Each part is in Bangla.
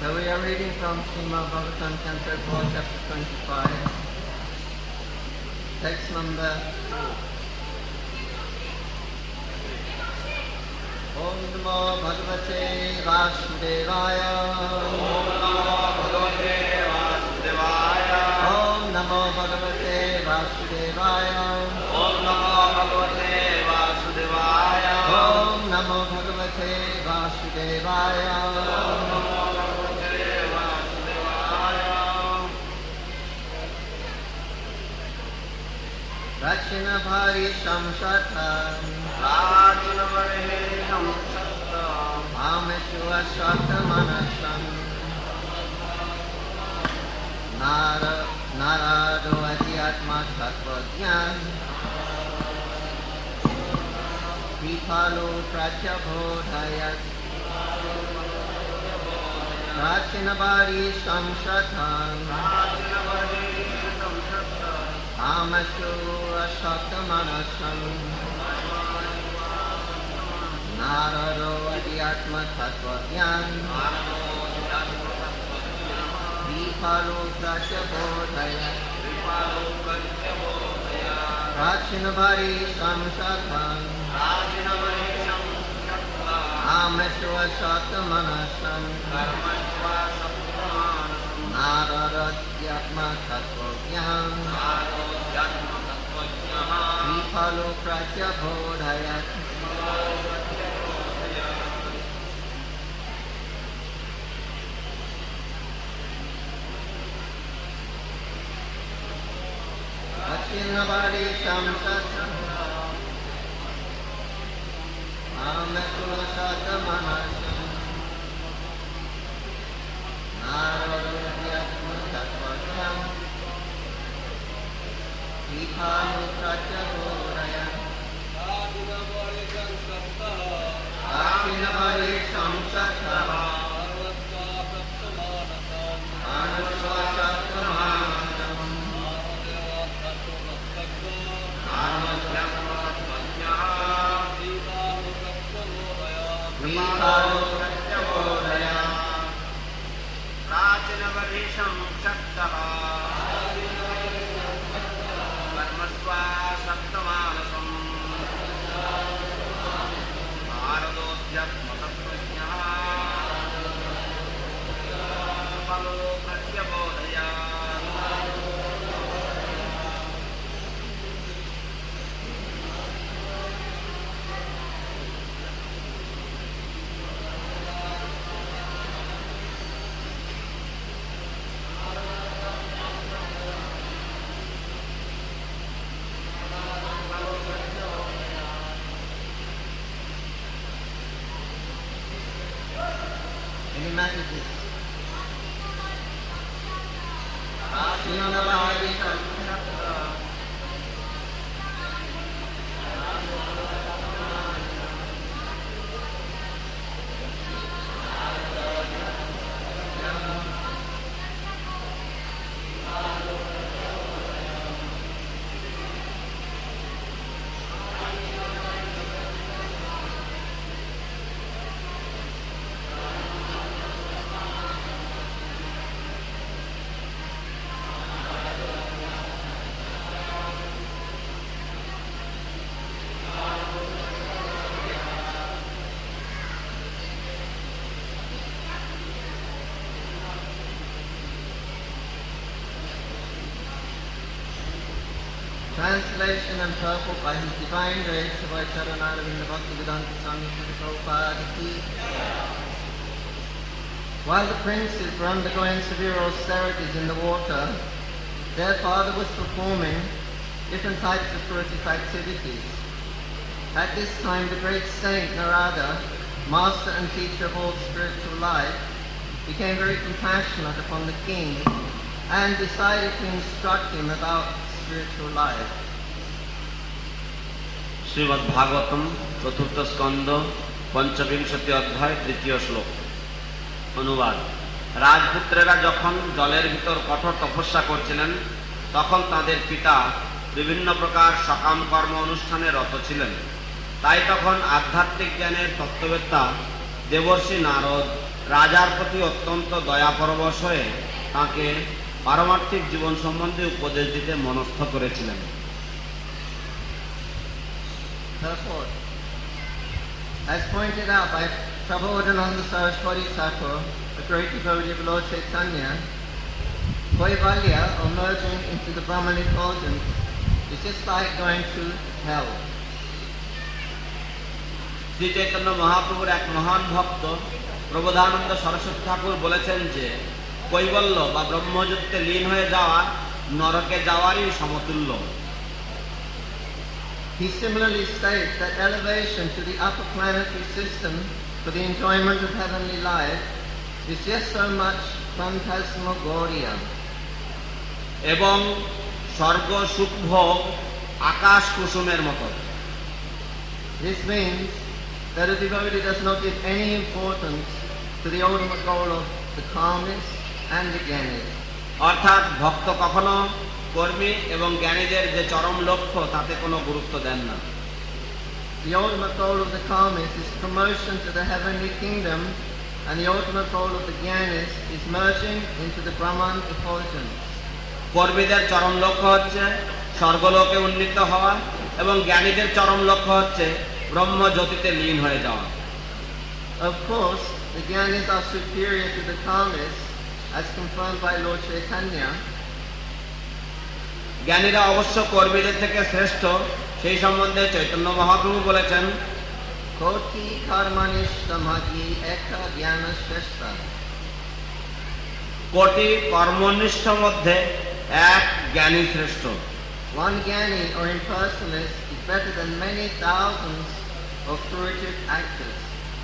So we are reading from Srimad Bhagavatam, Canto 4, Chapter 25, text number 2. Om Namo Bhagavate Vasudevaya. Om Namo Bhagavate Vasudevaya. Om Namo Bhagavate Vasudevaya. Om Namo Bhagavate Vasudevaya. Om Namo Bhagavate Vasudevaya. Om Namo Bhagavate Vasudevaya. Rachina Bhari Samsatam. Rachina Bhari Samsatam. Ameshua Shatamanasam. Narado Adhyatma Tattvajnan. Kripalo Pratyabodhayat. Rachinabari Samsatam. Amashu Ashatamanasam. Narado Adhyatma Tattvajnan. Kripalo Pratyabodhayat. Rachinabari Samsatam. Ameshwa Shatamanasam. Naradyatma Tattvajnan. Kripalo Pratyabodhayat. Rachinabari Samsatam. Ameshwa Shatamanasam. Naradyatma Tattvajnan. Kripalo Pratyabodhayat. Rachinabari Samsatam. Ameshwa Shatamanasam. Kripalo Pratyabodhayat. Rachinavadisham Shaktava Karmasva Saktamanasam Naradodhyatma Tattvajnah Kripalo Pratyabodhayat. Any messages? Rachinabari Samsatam. Translation and purport by His Divine Grace of Charanaravinda Bhaktivedanta Swami Srila Prabhupada Ki. While the princes were undergoing severe austerities in the water, their father was performing different types of spiritual activities. At this time, the great saint Narada, master and teacher of all spiritual life, became very compassionate upon the king and decided to instruct him about spiritual life. Shrimad Bhagavatam চতুর্থ স্কন্ধ পঞ্চবিংশতি অধ্যায় তৃতীয় শ্লোক। অনুবাদ। রাজপুত্রেরা যখন জলের ভিতর কঠোর তপস্যা করছিলেন তখন তাদের পিতা বিভিন্ন প্রকার সকাম কর্ম অনুষ্ঠানে রত ছিলেন। তাই তখন আধ্যাত্মিক জ্ঞানের তত্ত্ববেত্তা দেবর্ষি নারদ রাজার প্রতি অত্যন্ত দয়াপরবশ হয়ে তাকে পারমার্থিক জীবন সম্বন্ধে উপদেশ দিতে মনস্থ করেছিলেন। Purport. As pointed out by Prabodhananda Saraswati Thakur, a great devotee of Lord Chaitanya, Kaivalya, or merging into the Brahman effulgence, is just like going to hell. Shri Chaitanya মহাপ্রভুর এক মহান ভক্ত প্রবোধানন্দ সরস্বতী ঠাকুর বলেছেন যে কৈবল্য বা ব্রহ্মযুক্তে লীন হয়ে যাওয়া নরকে যাওয়ারই সমতুল্য। He similarly states that elevation to the upper planetary system for the enjoyment of heavenly life is just so much phantasmagoria. এবং স্বর্গ সুখ ভোগ আকাশ কুসুমের মতো। This means that a devotee does not give any importance to the ultimate goal of the calmness and the jnanis. অর্থাৎ ভক্ত কখনো কর্মী এবং জ্ঞানীদের যে চরম লক্ষ্য তাতে কোনো গুরুত্ব দেন না। The ultimate goal of the calmness is promotion to the heavenly kingdom, and the ultimate goal of the jnanis is merging into the Brahman effulgence. কর্মীদের চরম লক্ষ্য হচ্ছে স্বর্গলোকে উন্নীত হওয়া এবং জ্ঞানীদের চরম লক্ষ্য হচ্ছে ব্রহ্ম জ্যোতিতে লীন হয়ে যাওয়া। Of course, the jnanis are superior to the calmness, as confirmed by Lord Chaitanya. জ্ঞানীরা অবশ্য কর্মীদের থেকে শ্রেষ্ঠ, সেই সম্বন্ধে চৈতন্য মহাপ্রভু বলেছেন, Koti karmanishtamagi eka jnana shrestha. কোটি কর্মনিষ্ঠ মধ্যে এক জ্ঞানী শ্রেষ্ঠ। One jnani or impersonalist is better than many thousands of fruitive actors.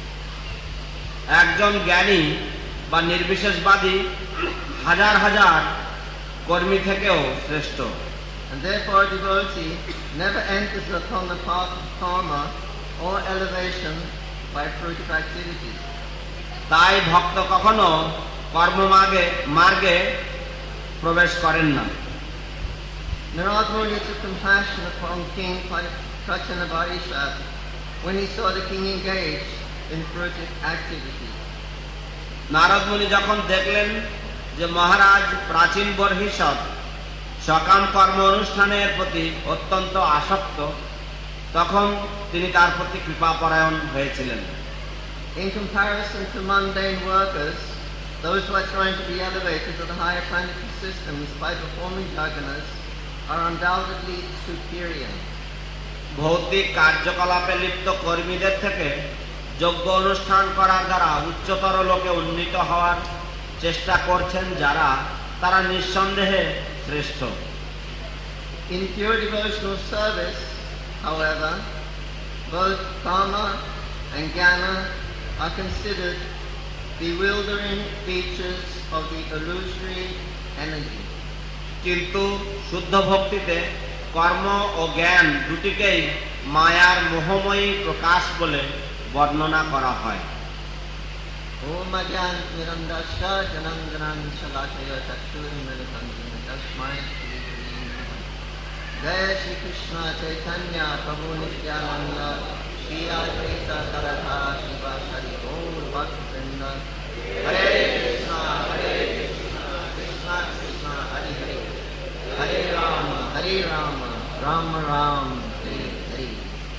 একজন জ্ঞানী বা নির্বিশেষবাদী হাজার হাজার কর্মী থেকেও শ্রেষ্ঠ। And therefore a devotee never enters upon the path of karma or elevation by fruitive activities. তাই ভক্ত কখনো মার্গে প্রবেশ করেন না। Narad Muni took compassion upon King Prachanabharisha when he saw the king engaged in fruitive activities. Narad মুনি যখন দেখলেন যে মহারাজ প্রাচীন বর্হিষ্ঠ সকাম কর্ম অনুষ্ঠানের প্রতি অত্যন্ত আসক্ত, তখন তিনি তার প্রতি কৃপাপরায়ণ হয়েছিলেন। In comparison to mundane workers, those who are trying to be elevated to the higher planetary systems by performing jhanas are undoubtedly superior. ভৌতিক কার্যকলাপে লিপ্ত কর্মীদের থেকে যজ্ঞ অনুষ্ঠান করার দ্বারা উচ্চতর লোকে উন্নীত হওয়ার চেষ্টা করছেন যারা, তারা নিঃসন্দেহে শ্রেষ্ঠ। In pure devotional service, however, both karma and jnana are considered bewildering features of the illusory energy. কিন্তু শুদ্ধ ভক্তিতে কর্ম ও জ্ঞান দুটিকেই মায়ার মোহময়ী প্রকাশ বলে বর্ণনা করা হয়। Om Ajnan Nirandasya Janandanan Shalakaya Chakshurmilitam Jena Tasmai Shri Guru Namaha. Jai Shri Krishna Chaitanya Prabhu Nityananda Shri Advaita Gadadhar Shivasari Gaur Bhaktivinoda Hare Krishna Krishna Krishna Hare Hare Hare Rama Rama Rama Hare Hare.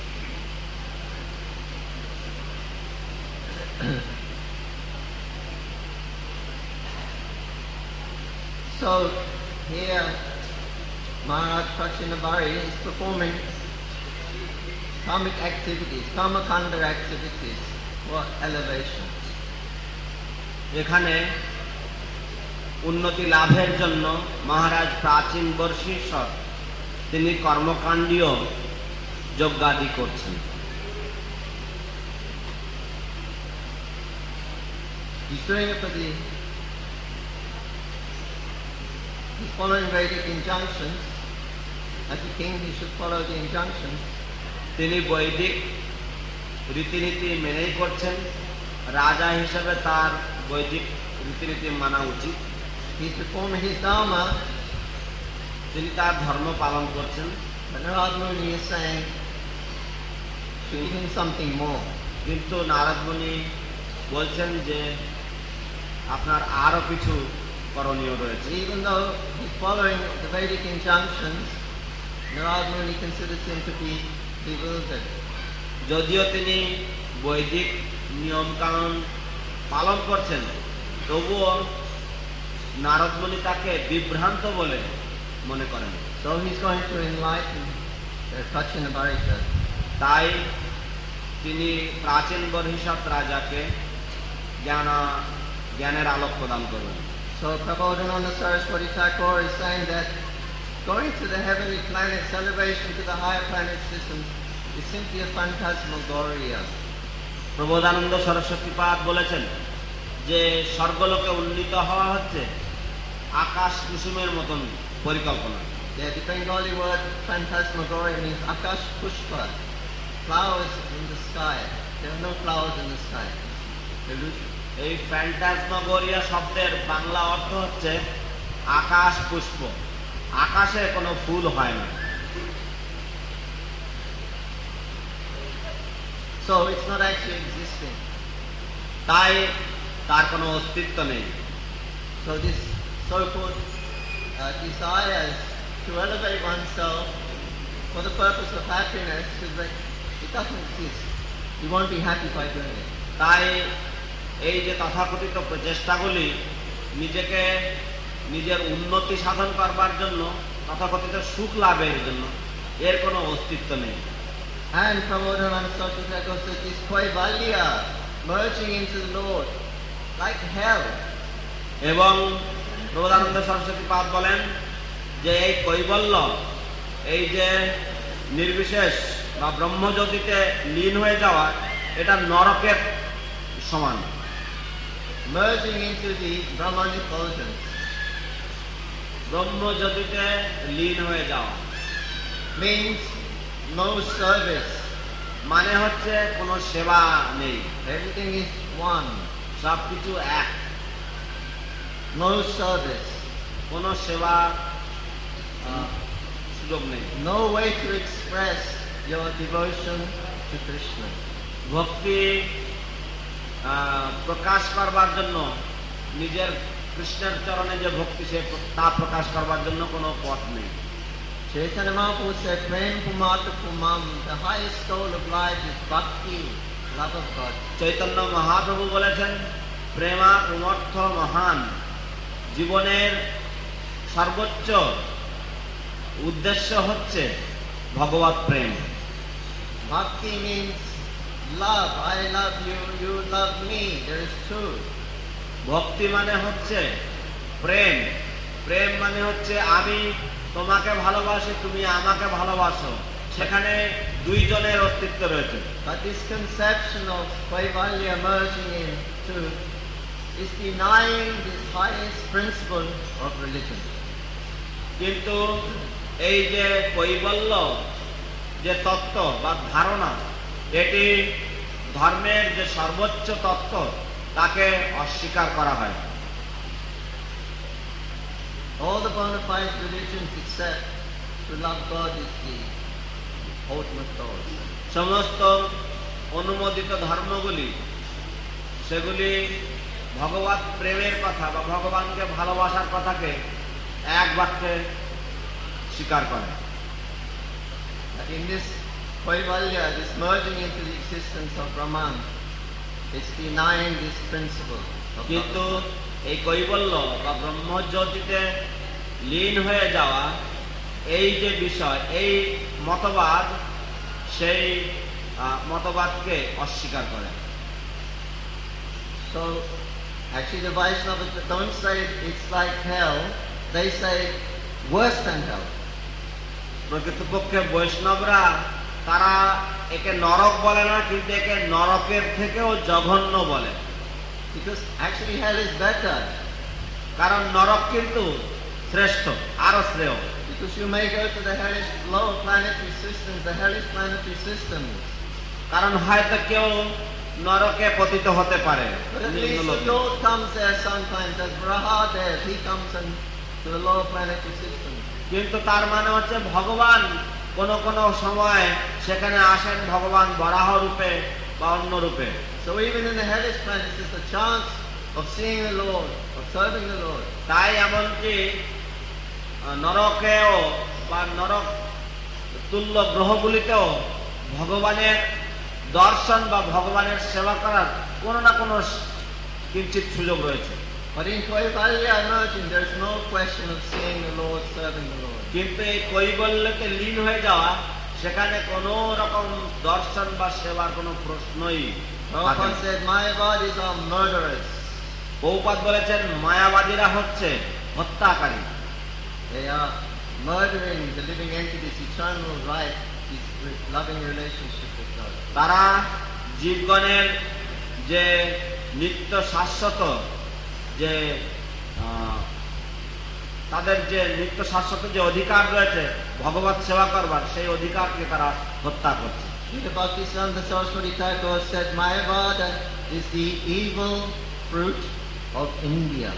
So here Maharaj Prachinabhari is performing karmic activities, karmakanda activities for elevation. এখানে উন্নতি লাভের জন্য মহারাজ প্রাচীন বর্ষীশ্বর তিনি কর্মকাণ্ডীয় যজ্ঞাদি করছেন। He's doing it for he's following Vedic injunctions. As a king, he should follow the injunctions. তিনি বৈদিক রীতিনীতি মেনেই করছেন, রাজা হিসেবে তার বৈদিক রীতিনীতি মানা উচিত। He's performing his dharma. তিনি তার ধর্ম পালন করছেন। But Narad Muni is saying, give him something more. কিন্তু নারদ মুনি বলছেন যে আপনার আরো কিছু করণীয় রয়েছে। Even though he's following the Vedic injunctions, Narad Muni considers him to be bewildered. যদিও তিনি বৈদিক নিয়ম কানুন পালন করছেন, তবুও নারদ মুনি তাকে বিভ্রান্ত বলে মনে করেন। So he's going to enlighten Kachinabharika. তাই তিনি প্রাচীন বর্হিষ্ঠ রাজাকে জ্ঞানের আলোক প্রদান করবেন। So Prabodhananda Saraswati Thakur is saying that going to the heavenly planets, elevation to the higher planet systems, is simply a phantasmagoria. Prabodhananda Saraswati পাদ বলেছেন যে স্বর্গলোকে উন্নীত হওয়া হচ্ছে আকাশ কুসুমের মতন পরিকল্পনা। Yeah, the Bengali word phantasmagoria means akash pushpa, flowers in the sky. There are no flowers in the sky. Illusion. এই ফ্যান্টাসমাগোরিয়া শব্দের বাংলা অর্থ হচ্ছে আকাশ পুষ্প, আকাশে কোনো ফুল হয় না। So it's not actually existing. তাই তার কোনো অস্তিত্ব নেই। So this so-called desires to elevate oneself for the purpose of happiness, is like, it doesn't exist. You won't be happy by doing it. তাই এই যে তথাকথিত প্রচেষ্টাগুলি নিজেকে নিজের উন্নতি সাধন করবার জন্য, তথাকথিত সুখ লাভের জন্য, এর কোনো অস্তিত্ব নেই। And Prabodhananda Saraswati Thakur says this Kaivalya, merging into the Lord, like hell. এবং প্রবোধানন্দ সরস্বতী পাদ বলেন যে এই কৈবল্য, এই যে নির্বিশেষ বা ব্রহ্মজ্যোতিতে লীন হয়ে যাওয়া, এটা নরকের সমান। Merging into the Brahman effulgence. ব্রহ্মজ্যোতিতে লীন হয়ে যাওয়া Means no service. মানে হচ্ছে কোনো সেবা নেই, Everything is one. সবকিছু এক। No service. কোনো সেবা সুযোগ নেই। No way to express your devotion to Krishna. ভক্তি প্রকাশ করবার জন্য, নিজের কৃষ্ণের চরণে যে ভক্তি, সে তা প্রকাশ করবার জন্য কোনো পথ নেই। Chaitanya Mahaprabhu said, Prem Pumata Pumam, the highest goal of life is bhakti, love of God. Chaitanya Mahaprabhu বলেছেন, প্রেমা পুমর্থ মহান, জীবনের সর্বোচ্চ উদ্দেশ্য হচ্ছে ভগবৎ প্রেম। Bhakti means love. I love you, you love me. There is truth. ভক্তি মানে হচ্ছে প্রেম, প্রেম মানে হচ্ছে আমি তোমাকে ভালোবাসি, তুমি আমাকে ভালোবাসো, সেখানে দুইজনের অস্তিত্ব রয়েছে। But this conception of Kaivalya merging into is denying this highest principle of religion. কিন্তু এই যে কৈবল্য যে তত্ত্ব বা ধারণা, এটি ধর্মের যে সর্বোচ্চ তত্ত্ব, তাকে অস্বীকার করা হয়। All the bona fide religions accept to love God is the ultimate goal. সমস্ত অনুমোদিত ধর্মগুলি, সেগুলি ভগবৎ প্রেমের কথা বা ভগবানকে ভালোবাসার কথাকে এক বাক্যে স্বীকার করে। In this Kaivalya, this merging into the existence of Brahman, it's denying this principle of কিন্তু God. এই কৈবল্য বা ব্রহ্মজ্যোতিতে লীন হয়ে যাওয়া, এই যে বিষয়, এই মতবাদ, সেই মতবাদকে অস্বীকার করে। So, actually the Vaishnavas don't say it's like hell, they say worse than hell. প্রকৃতপক্ষে বৈষ্ণবরা তারা একে নরক বলে না, কিন্তু একে নরকের থেকেও জঘন্য বলে। Because actually hell is better. কারণ নরক কিন্তু শ্রেষ্ঠ, আরো শ্রেয়। Because you may go to the hellish lower planetary systems, the hellish planetary systems. কারণ হয়তো কেউ নরকে পতিত হতে পারে, But at least the Lord comes there sometimes, as Brahadev, he comes to the lower planetary systems. কিন্তু তার মানে হচ্ছে ভগবান কোন কোন সময় সেখানে আসেন, ভগবান বরাহ রূপে বা অন্য রূপে। So even in the hellish planets, there's a chance of seeing the Lord, of serving the Lord. তাই এমনকি নরকেও বা নরক তুল্য গ্রহগুলিতেও ভগবানের দর্শন বা ভগবানের সেবা করার কোনো না কোনো কিঞ্চিত সুযোগ রয়েছে। But in Kaivalya emerging, there is no question of seeing the Lord, serving the Lord. কিন্তু এই কৈবল্যতে লীন হয়ে যাওয়া, সেখানে কোনো রকম দর্শন বা সেবার কোনো প্রশ্নই থাকে না। Prabhupada said, Mayavadis are murderers. Prabhupada বলেছেন মায়াবাদীরা হচ্ছে হত্যাকারী। They are murdering the living entity's eternal right, his loving relationship with God. তারা জীবগণের যে নিত্য শাশ্বত যে তাদের যে নিত্য শাশ্বত যে অধিকার রয়েছে ভগবত সেবা করবার, সেই অধিকারকে তারা হত্যা করছে। Srila Bhaktisiddhanta Saraswati Thakur said, Mayavada is the evil fruit of India.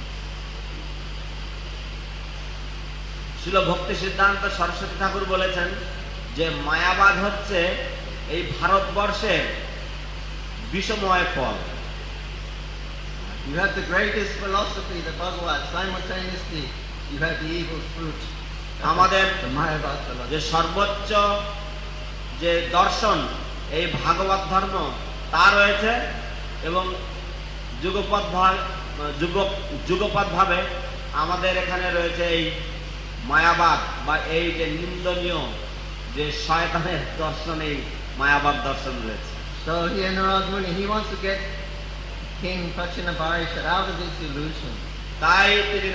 শিল ভক্তি সিদ্ধান্ত সরস্বতী ঠাকুর বলেছেন যে মায়াবাদ হচ্ছে এই ভারতবর্ষের বিষময় ফল। You have the greatest philosophy, the Bhagavad, simultaneously you have the evil fruit. আমাদের The Mayavad philosophy. যে সর্বোচ্চ যে দর্শন এই ভাগবত ধর্ম তা রয়েছে, এবং যুগপৎ ভাবে আমাদের এখানে রয়েছে এই মায়াবাদ বা এই যে নিন্দনীয় যে শয়তানের দর্শন, এই মায়াবাদ দর্শন রয়েছে। So here Narad Muni, he wants to get King Prachinabharisha out of this illusion. তাই তিনি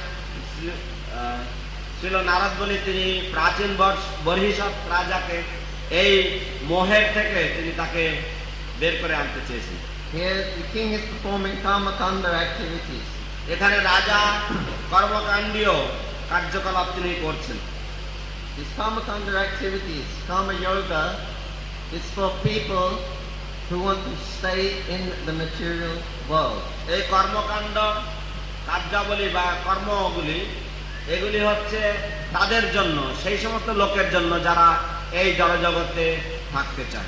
ছিল নারদ বলি, তিনি প্রাচীন বর্হিষ্ঠ রাজাকে এই মোহের থেকে তিনি তাকে বের করে আনতে চেয়েছেন। Here the king is performing Kamakanda activities. এখানে রাজা কর্মকাণ্ডীয় কার্যকলাপ তিনি করছেন। These Kamakanda activities, Kama Yoga, is for people who want to stay in the material world. এই কর্মকাণ্ড কার্যাবলী বা কর্মগুলি এগুলি হচ্ছে তাদের জন্য, সেই সমস্ত লোকের জন্য যারা এই জড়জগতে থাকতে চায়।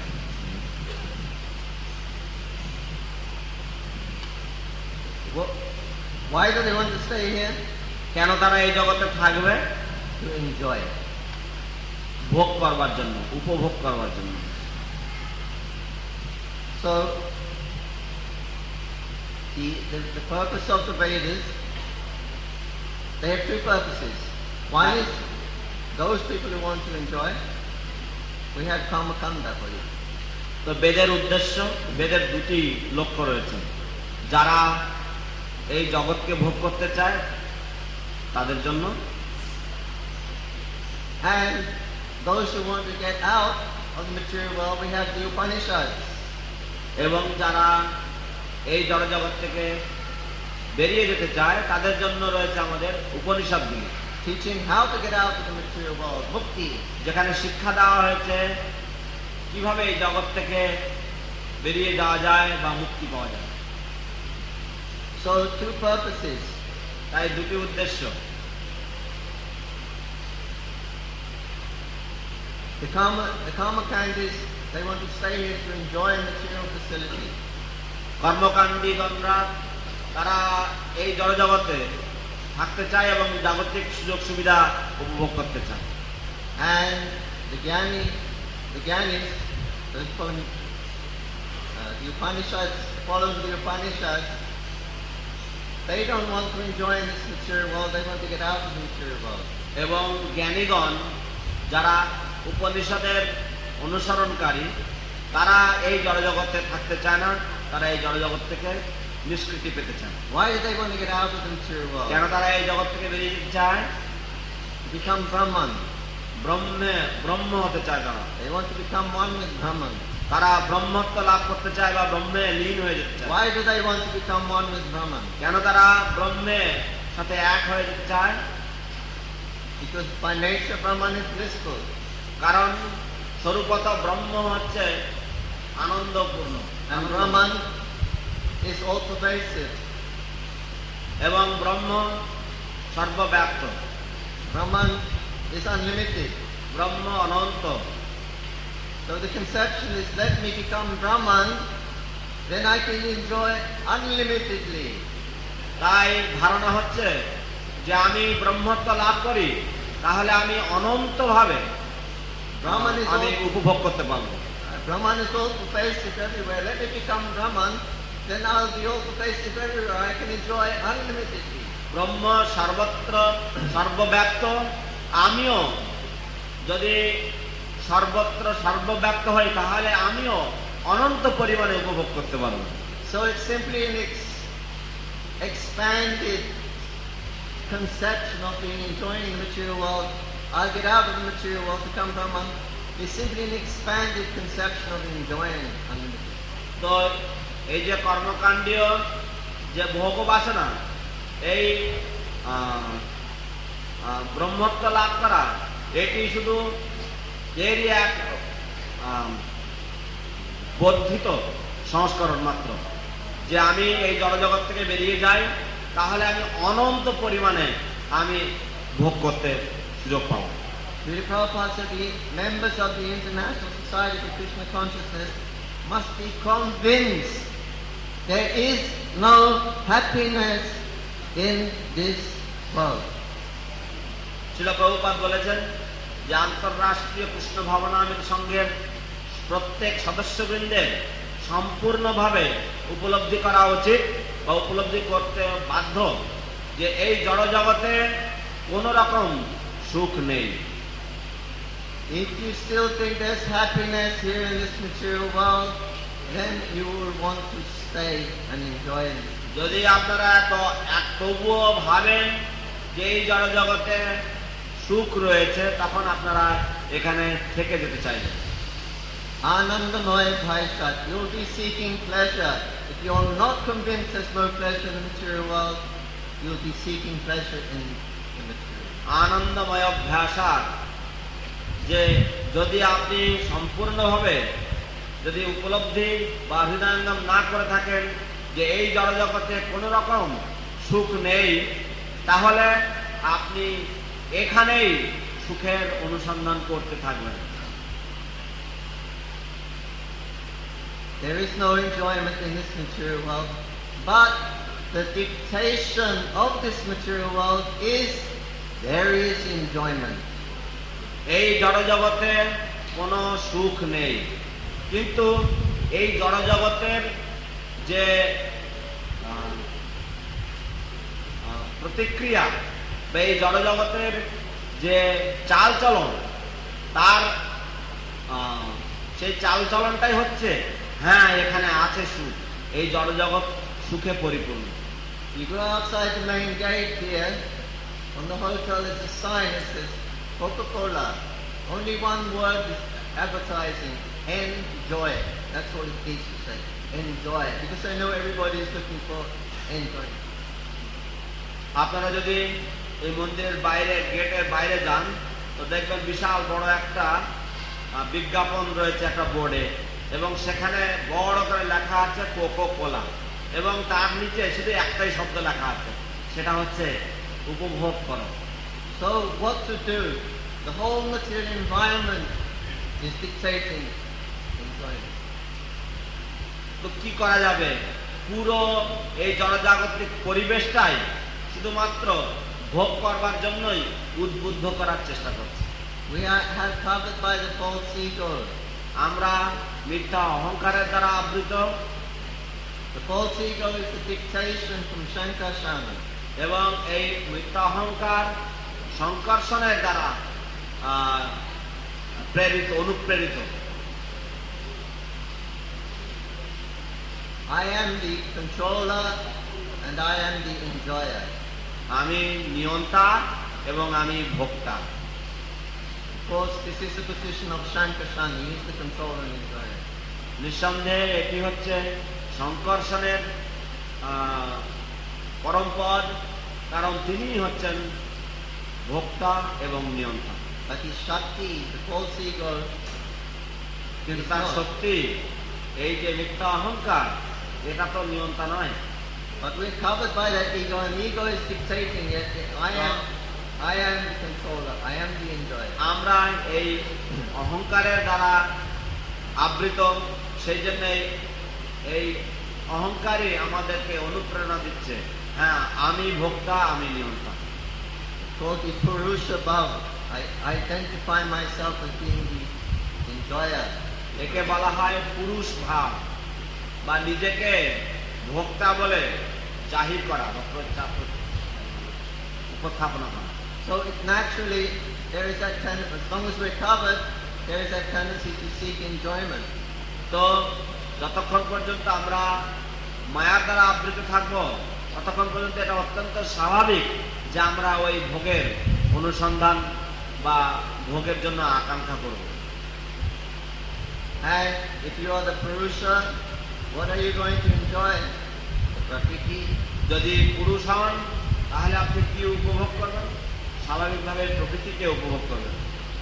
Why do they want to stay here? কেন তারা এই জগতে থাকবে? To enjoy. ভোগ করবার জন্য, উপভোগ করবার জন্য। So the purpose of the Vedas, they have two purposes. One is those people who want to enjoy, we have Kamakanda for you. তো বেদের উদ্দেশ্য, বেদের দুটি লক্ষ্য রয়েছে। যারা এই জগৎকে ভোগ করতে চায় তাদের জন্য, And those who want to get out of the material world, we have the Upanishads. এবং যারা এই জড়জগৎ থেকে বেরিয়ে যেতে চায় তাদের জন্য রয়েছে আমাদের উপনিষদগুলি, Teaching how to get out of the material world, mukti. যেখানে শিক্ষা দেওয়া হয়েছে কিভাবে এই জগৎ থেকে বেরিয়ে যাওয়া যায় বা মুক্তি পাওয়া যায়। So two purposes. তাই দুটি উদ্দেশ্য। The Kamakandis, they want to stay here to enjoy material facility. কর্মকাণ্ডীগণরা তারা এই জড়জগতে থাকতে চায় এবং জাগতিক সুযোগ সুবিধা উপভোগ করতে চায়। And the Gyanis, the Upanishads, following the Upanishads, they don't want to enjoy in this material world, they want to get out of the material world. এবং জ্ঞানীগণ যারা উপনিষদের অনুসরণকারী, তারা এই জড়জগতে থাকতে চায় না, তারা এই জড়জগৎ থেকে নিষ্কৃতি পেতে চায়। Why do they want to get out of the material world? কেন তারা এই জগৎ থেকে বেরিয়ে যেতে চায়? To become Brahman. ব্রহ্ম হতে চায় তারা। They want to become one with Brahman. তারা ব্রহ্মত্ব লাভ করতে চায় বা ব্রহ্মে লীন হয়ে যেতে চায়। Why do they want to become one with Brahman? কেন তারা ব্রহ্মের সাথে এক হয়ে যেতে চায়? Because by nature Brahman is blissful. কারণ স্বরূপত ব্রহ্ম হচ্ছে আনন্দপূর্ণ, And Brahman is all pervasive. এবং ব্রহ্ম সর্বব্যাপ্ত। Brahman is unlimited. Brahma Ananta. So the conception is, let me become Brahman then I can enjoy unlimitedly. তাই ধারণা হচ্ছে যে আমি ব্রহ্মত্ব লাভ করি তাহলে আমি অনন্তভাবে Brahman is আমি also, উপভোগ করতে পারবো। Brahman is also pervasive everywhere. Let me become Brahman, then I'll be also pervasive everywhere. I can enjoy unlimitedly. ব্রহ্ম সর্বত্র সর্বব্যাপ্ত, আমিও যদি সর্বত্র সর্বব্যাপ্ত হই তাহলে আমিও অনন্ত পরিমাণে উপভোগ করতে পারবো। So it's simply an expanded conception of being enjoying the material world. I'll get out of the material world to become Brahman. It's simply an expanded conception of enjoying unlimited. তো এই যে কর্মকাণ্ডীয় যে ভোগ বাসনা, এই ব্রহ্মত্ব লাভ করা, এটি শুধু এরই এক বর্ধিত সংস্করণ মাত্র, যে আমি এই জড়জগৎ থেকে বেরিয়ে যাই তাহলে আমি অনন্ত পরিমাণে আমি ভোগ করতে সুযোগ পাবো। Srila Prabhupada said the members of the International Society for Krishna Consciousness must be convinced there is no happiness in this world. Srila Prabhupada বলেছেন যে আন্তর্রাষ্ট্রীয় কৃষ্ণ ভাবনামৃত সংঘের প্রত্যেক সদস্যবৃন্দের সম্পূর্ণভাবে উপলব্ধি করা উচিত বা উপলব্ধি করতে বাধ্য যে এই জড়জগতে কোন রকম সুখ নেই। If you still think there's happiness here in this material world, then you will want to stay and enjoy it. যদি আপনারা তবুও ভাবেন যে এই জড়জগতে সুখ রয়েছে, তখন আপনারা এখানে থেকে যেতে চাইবেন। Anandamaya Bhaishat, you'll be seeking pleasure. If you're not convinced there's no pleasure in the material world, you'll be seeking pleasure in the material world. আনন্দময় অভ্যাসার, যে যদি আপনি সম্পূর্ণভাবে যদি উপলব্ধি বা হৃদয়ঙ্গম না করে থাকেন যে এই জড়জগতে কোন রকম সুখ নেই, তাহলে আপনি এখানেই সুখের অনুসন্ধান করতে থাকবেন। There is no enjoyment in this material world, but the dictation of this material world is there is enjoyment. এই জড়জগতে কোনো সুখ নেই, কিন্তু এই জড়জগতের যে প্রতিক্রিয়া বা এই জড়জগতের যে চালচলন, তার সেই চালচলনটাই হচ্ছে হ্যাঁ এখানে আছে সুখ, এই জড়জগৎ সুখে পরিপূর্ণ। You go outside the main gate here, on the hotel there's a sign that says Coca-Cola. Only one word is advertising, enjoy. That's all it needs to say, enjoy. Because I know everybody is looking for enjoyment. আপনারা যদি এই মন্দিরের বাইরে গেটের বাইরে যান তো দেখবেন বিশাল বড় একটা বিজ্ঞাপন রয়েছে একটা বোর্ডে, এবং সেখানে বড় করে লেখা আছে কোকো-কোলা, এবং তার নিচে শুধু একটাই শব্দ লেখা আছে, সেটা হচ্ছে উপভোগ করো। So what to do? The whole material environment is dictating enjoyment. তো কি করা যাবে? পুরো এই জনজাগতিক পরিবেশটাই শুধুমাত্র ভোগ করবার জন্যই উদ্বুদ্ধ করার চেষ্টা করছে। We are covered by the false ego. আমরা মিথ্যা অহংকারের দ্বারা আবৃত। The false ego is the dictation from Shankarsana. এবং এই মিথ্যা অহংকার সংকর্ষণের দ্বারা অনুপ্রেরিত। I am the controller and I am the enjoyer. আমি নিয়ন্তা এবং আমি ভোক্তা। Of course, this is the position of Shankarsana. He is the controller and enjoyer. নিঃসন্দেহে এটি হচ্ছে সংকর্ষণের পরমপদ, কারণ তিনি হচ্ছেন ভোক্তা এবং নিয়ন্তা। But his Shakti, the false ego, কিন্তু তার শক্তি এই যে মিথ্যা অহংকার, এটা তো নিয়ন্তা নয়। But we're covered by that ego, and the ego is dictating it. I am the controller. I am the enjoyer. আমরা এই অহংকারের দ্বারা আবৃত, সেই জন্য এই অহংকারই আমাদেরকে অনুপ্রেরণা দিচ্ছে, হ্যাঁ আমি ভোক্তা, আমি নিয়ন্তা। Called the Purusha Bhava. I identify myself as being the enjoyer. একে বলা হয় পুরুষ ভাব, বা নিজেকে ভোক্তা বলে জাহির করা বা উপস্থাপনা করা। So it naturally, there is that kind of, as long as we're covered, there is that tendency to seek enjoyment. তো যতক্ষণ পর্যন্ত আমরা মায়ার দ্বারা আবৃত থাকবো, ততক্ষণ পর্যন্ত এটা অত্যন্ত স্বাভাবিক যে আমরা ওই ভোগের অনুসন্ধান বা ভোগের জন্য আকাঙ্ক্ষা করব। And if you are the Purusha, what are you going to enjoy? The Prakriti. যদি পুরুষ হন তাহলে আপনি কি উপভোগ করবেন? স্বাভাবিকভাবে প্রকৃতিকে উপভোগ করবেন।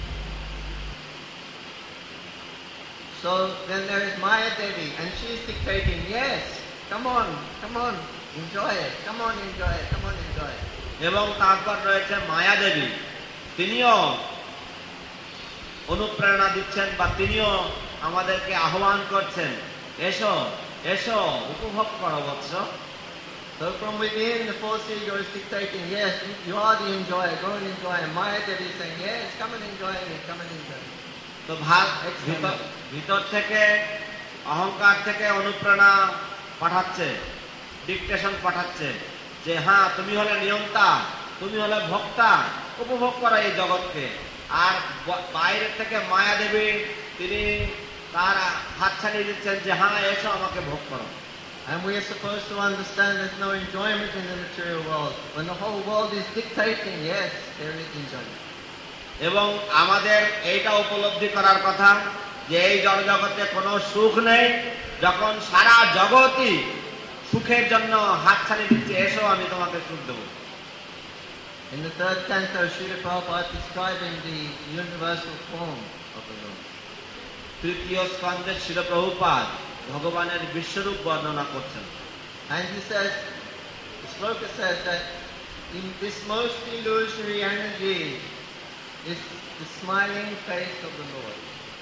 So then there is Maya Devi, and she is dictating, yes, come on, enjoy it, come on, enjoy it, come on, enjoy it. এবং তারপর রয়েছে মায়া দেবী, তিনিও অনুপ্রেরণা দিচ্ছেন বা তিনিও আমাদেরকে আহ্বান করছেন, এসো এসো উপভোগ করো বৎস। So from within, the force ego is dictating, yes, you are the enjoyer, go and enjoy. And Maya Devi is saying, yes, come and enjoy me, come and enjoy me. তো ভিতর থেকে অহংকার থেকে অনুপ্রেরণা পাঠাচ্ছে, ডিকটেশন পাঠাচ্ছে যে হ্যাঁ তুমি হলে নিয়ন্তা, তুমি হলে ভোক্তা, উপভোগ করা এই জগৎকে। আর বাইরে থেকে মায়া দেবী তিনি তার হাত ছাড়িয়ে দিচ্ছেন যে হ্যাঁ এসো আমাকে ভোগ করো। And we are supposed to understand there's no enjoyment in the material world. When the whole world is dictating, yes, there is enjoyment. এবং আমাদের এইটা উপলব্ধি করার কথা যে এই জড়জগতে কোনো সুখ নেই, যখন সারা জগৎই সুখের জন্য হাত ছাড়িয়ে দিচ্ছে, এসো আমি তোমাকে সুখ দেবো। In the third canto, Srila Prabhupada describing the universal form of the Lord. তৃতীয় স্কন্ধে শ্রীল প্রভুপাদ ভগবানের বিশ্বরূপ বর্ণনা করছেন। And he says, the sloka says that in this most illusory energy is the smiling face of the Lord.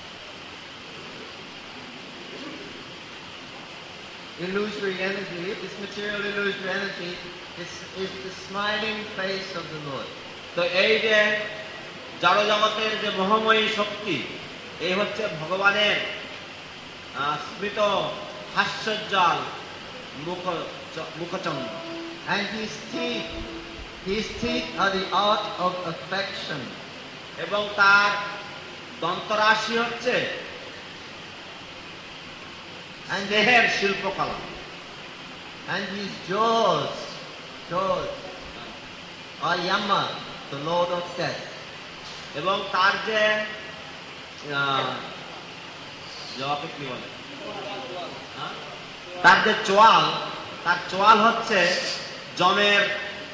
Illusory energy, this material illusory energy is the smiling face of the Lord. তো এই যে জড়জগতের যে মোহময়ী শক্তি, এই হচ্ছে ভগবানের স্মৃত হাস্যোজ্জ্বল মুখচন্দ্র। And his teeth are the art of affection. এবং তার দন্তরাশি হচ্ছে স্নেহের শিল্পকলা। And his jaws are Yama, the Lord of Death. এবং তার যে জবাবে কি বলে, তার যে চোয়াল, তার চোয়াল হচ্ছে জমের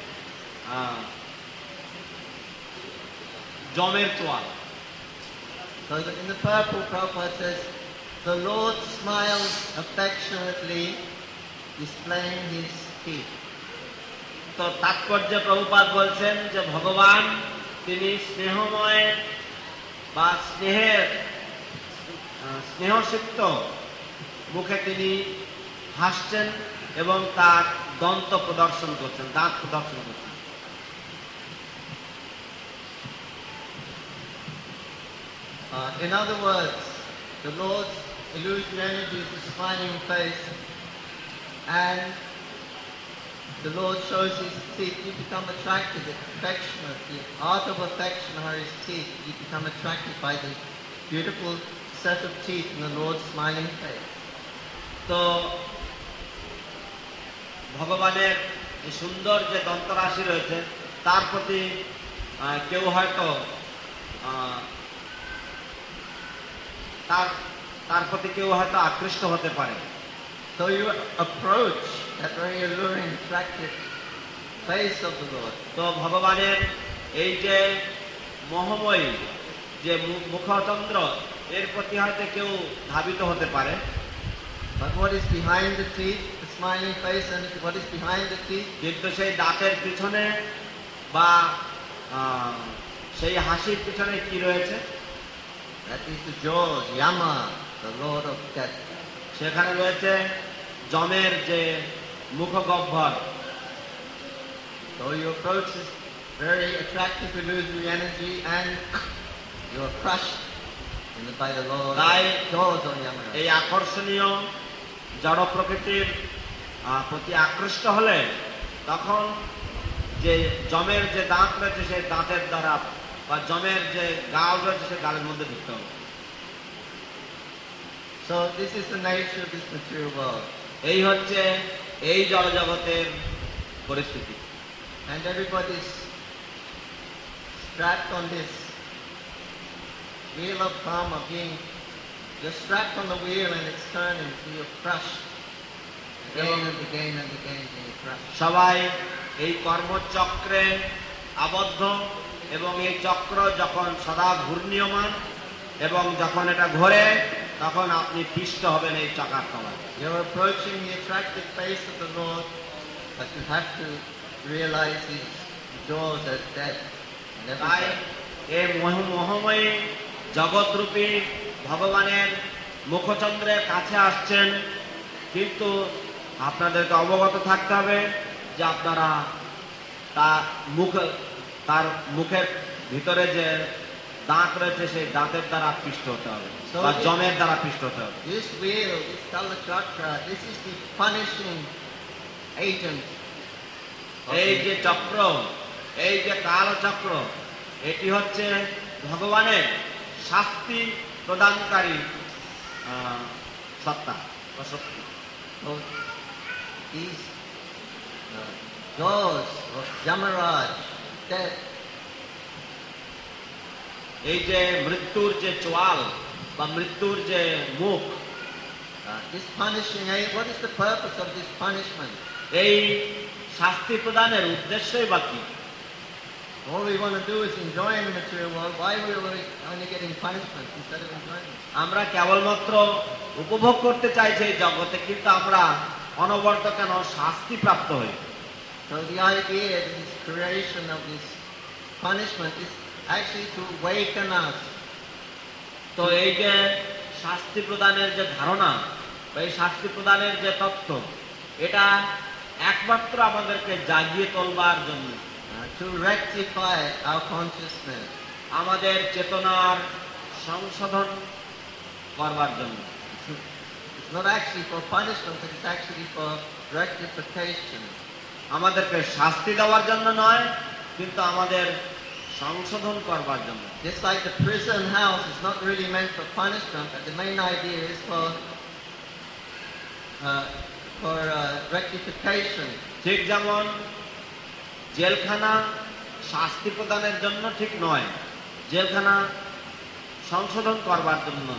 চোয়াল। So in the purple, Prabhupada says, the Lord smiles affectionately, displaying his teeth. তো তাৎপর্য প্রভুপাদ বলছেন যে ভগবান তিনি স্নেহময় বা স্নেহসিক্ত মুখে তিনি হাসছেন এবং তার দন্ত প্রদর্শন করছেন, দাঁত প্রদর্শন করছেন। In other words, the Lord's illusory energy is the smiling face, and the Lord shows his teeth. You become attracted, affectionate. The art of affection are his teeth. You become attracted by the beautiful set of teeth in the Lord's smiling face. তো ভগবানের এই সুন্দর যে দন্তরাশি রয়েছে তার প্রতি কেউ হয়তো তার প্রতি কেউ হয়তো আকৃষ্ট হতে পারে। So you approach that very alluring, attractive face of the Lord. তো ভগবানের এই যে মোহময়ী যে মুখচন্দ্র, এর প্রতি হয়তো কেউ ধাবিত হতে পারে। But what is behind the teeth, the smiling face, and what is behind the teeth? কিন্তু সেই দাঁতের পিছনে বা সেই হাসির পিছনে কি রয়েছে? That is the jaws, Yama, the Lord of Death. সেখানে রয়েছে যমের যে মুখগহ্বর, So you approach is very attractive, illusory energy, and you are crushed by the Lord. তাই Jaws of Yamaraj. এই আকর্ষণীয় জড় প্রকৃতির প্রতি আকৃষ্ট হলে তখন যে যমের যে দাঁত রয়েছে সেই দাঁতের দ্বারা বা যমের যে গাল রয়েছে সেই গালের মধ্যে ঢুকতে হবে। So this is the nature of this material world. এই হচ্ছে এই জড় জগতের পরিস্থিতি। And everybody's strapped on this wheel of karma, you're strapped on the wheel and it's turning, so you're crushed again and again and again, and you're crushed. সবাই এই কর্মচক্রে আবদ্ধ এবং এই চক্র যখন সদা ঘূর্ণীয়মান এবং যখন এটা ঘোরে তখন আপনি পিষ্ট হবেন এই চকার তলায়। You're approaching the attractive face of the Lord, but you have to realize His jaws are dead. তাই এই মোহময়ী জগৎরূপী ভগবানের মুখচন্দ্রের কাছে আসছেন, কিন্তু আপনাদেরকে অবগত থাকতে হবে যে আপনারা তার মুখের ভিতরে যে দাঁত রয়েছে সেই দাঁতের দ্বারা পিষ্ট হতে হবে বা যমের দ্বারা পিষ্ট হতে হবে। This wheel, this Kalachakra, this is the punishing agent. এই যে চক্র, এই যে কালচক্র, এটি হচ্ছে ভগবানের শাস্তি প্রদানকারী সত্তা বা শক্তি। So these jaws of Yamaraj, death, এই যে মৃত্যুর যে চোয়াল বা মৃত্যুর যে মুখ, this punishing agent, what is the purpose of this punishment? এই শাস্তি প্রদানের উদ্দেশ্যই বা কি? All we want to do is enjoy in the material world. Why are we only getting punishment instead of enjoyment? আমরা কেবলমাত্র উপভোগ করতে চাইছি এই জগতে, কিন্তু আমরা অনবরত কেন শাস্তি প্রাপ্ত হই? So the idea of this creation of this punishment is actually to awaken us. তো এই যে শাস্তি প্রদানের যে ধারণা বা এই শাস্তি প্রদানের যে তত্ত্ব, এটা একমাত্র আমাদেরকে জাগিয়ে তোলবার জন্য, To rectify our consciousness. আমাদের চেতনার সংশোধন করবার জন্য। It's not actually for punishment, but it's actually for rectification. আমাদেরকে শাস্তি দেওয়ার জন্য নয়, কিন্তু আমাদের সংশোধন করবার জন্য। Just like the prison house is not really meant for punishment, but the main idea is for rectification. ঠিক যেমন জেলখানা শাস্তি প্রদানের জন্য ঠিক নয়, জেলখানা সংশোধন করবার জন্য।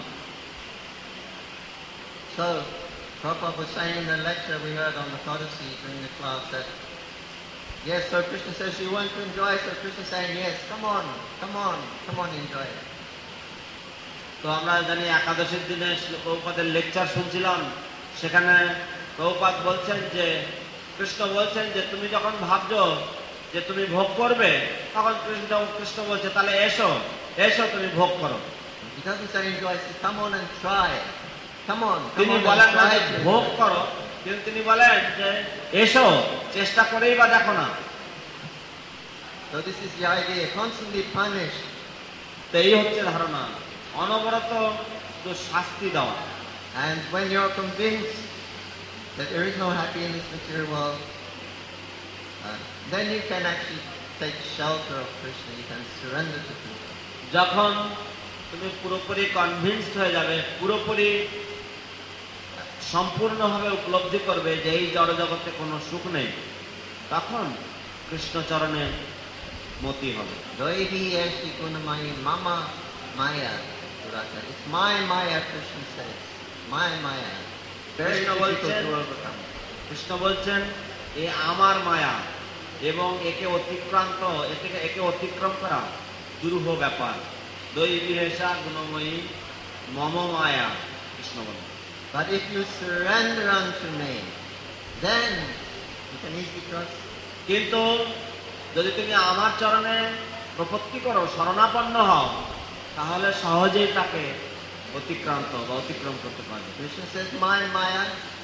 So, Prabhupada was saying in the lecture we heard on the Tadasi during the class that, yes, so Krishna says you want to enjoy, so Krishna saying, yes, come on, enjoy it. তো আমরা জানি একাদশীর দিনে প্রভুপাদের লেকচার শুনছিলাম, সেখানে প্রভুপাদ বলছেন যে কৃষ্ণ বলছেন যে তুমি যখন ভাবছো যে তুমি ভোগ করবে, তখন কৃষ্ণ বলছে তাহলে এসো তুমি ভোগ করো। He doesn't say enjoy, he says come on and try. তিনি বলেন না ভোগ করো, কিন্তু তিনি বলেন যে এসো, চেষ্টা করেই বা দেখো না। So this is the idea, constantly punished. তো এই হচ্ছে ধারণা, অনবরত শাস্তি দেওয়া। And when you're convinced that there is no happy in this material world, then you can actually take shelter of Krishna, you can surrender to Krishna. যখন তুমি পুরোপুরি কনভিন্সড হয়ে যাবে, পুরোপুরি সম্পূর্ণভাবে উপলব্ধি করবে যে এই জড় জগতে কোনো সুখ নেই, তখন কৃষ্ণচরণে মতি হবে। Doihi esti gunamayi mama maya durata. It's my maya, Krishna says. My maya. Very difficult to overcome. Krishna বলছেন এ আমার মায়া এবং একে অতিক্রম করা দুরূহ ব্যাপার। দৈবী হেসা গুণময়ী মম মায়া, কৃষ্ণ বলেন। But if you surrender unto me, then you can easily cross. কিন্তু যদি তুমি আমার চরণে প্রপত্তি করো, শরণাপন্ন হও, তাহলে সহজেই তাকে অতিক্রান্ত বা অতিক্রম করতে পারবে। Krishna says, my maya,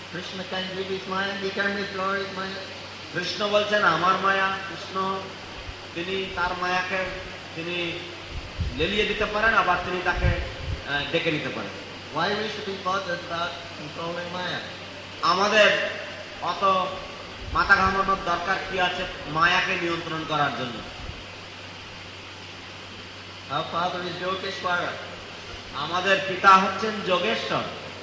Krishna can give his Maya, he can withdraw his Maya. Krishna বলছেন আমার মায়া, কৃষ্ণ তিনি তার মায়াকে তিনি লেলিয়ে দিতে পারেন, আবার তিনি তাকে ডেকে নিতে পারেন। Why we should be bothered about controlling Maya? আমাদের অত মাথা ঘামানোর দরকার কি আছে মায়াকে নিয়ন্ত্রণ করার জন্য? Our father is Yogeshwara. আমাদের পিতা হচ্ছেন Yogeshwar.